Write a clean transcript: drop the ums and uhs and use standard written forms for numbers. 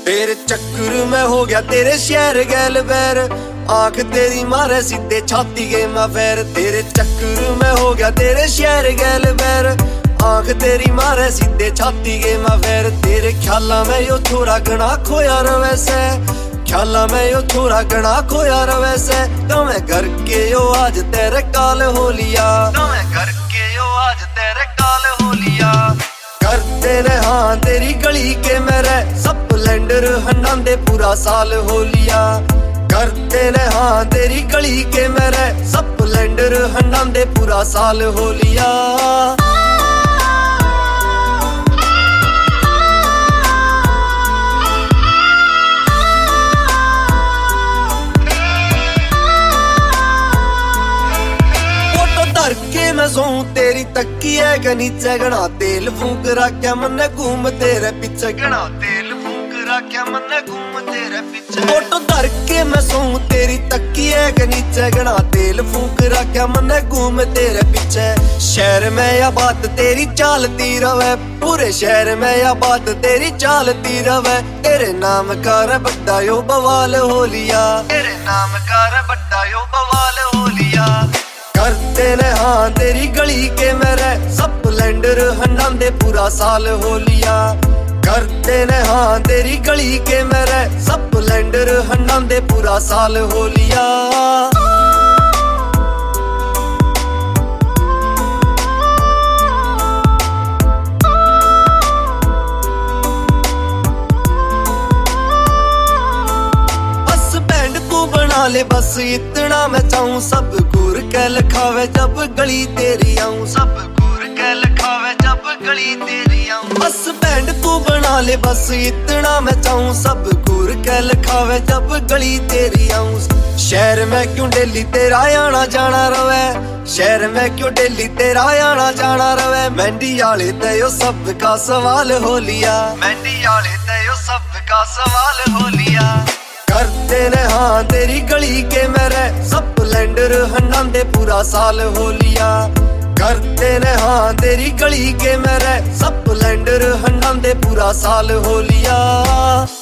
तेरे चक्कर में हो गया तेरे शहर गैल बैर, आंख तेरी मारे सीधे छाती के मैं फैर। तेरे चक्कर में हो गया तेरे शहर गैल बैर, आंख तेरी मारे सीधे छाती के मैं फैर। तेरे ख्याला में यो थोड़ा घना खोया रवैसे, ख्याला में यो थोड़ा घना खोया रवैसे। तो मैं घर के यो आज तेरे काल हो लिया, तो मैं घर के यो आज तेरे काल हो लिया। करते ने हाँ तेरी गली के मेरे स्प्लेंडर हंडांदे पूरा साल हो लिया। करते ने हाँ तेरी गली के मेरे स्प्लेंडर हंडांदे पूरा साल हो लिया। के मैं सोऊं तेरी तकिए के नीचे, घना तेल फूंक रख्या मन्ने घूम तेरे पीछे, घना तेल फूंक रख्या मन्ने घूम तेरे पीछे। फोटो धर के मैं सोऊं तेरी तकिए के नीचे, घना तेल फूंक रख्या मन्ने घूम तेरे पीछे। शहर में या बात तेरी चालती रवे, पूरे शहर में या बात तेरी चालती रवे। तेरे नाम का रे बड्डा यो बवाल हो लिया, तेरे नाम का रे बड्डा यो बवाल हो लिया। करते ने हाँ तेरी गली के मेरे स्प्लेंडर हंडांदे पूरा साल हो लिया। करते ने हाँ तेरी गली के मेरे स्प्लेंडर हंडांदे पूरा साल हो लिया। ले बस इतना मैं चाहूं, सब घूर के लखावे जब गली तेरी आऊं, सब घूर के लखावे जब गली तेरी आऊं। बस बैंड तू बना ले बस इतना मैं चाहूं, सब घूर के लखावे जब गली तेरी आऊं। शहर में क्यों डेली तेरा आना जाना रवे, शहर में क्यों डेली तेरा आना जाना रवे। मेहंदी आले ते यो सब का सवाल हो लिया, मेहंदी आले ते यो सब का सवाल हो लिया। करते ने हाँ तेरी गली के मेरे स्प्लेंडर हंडांदे पूरा साल हो लिया। करते ने हाँ तेरी गली के मेरे स्प्लेंडर हंडांदे पूरा साल हो लिया।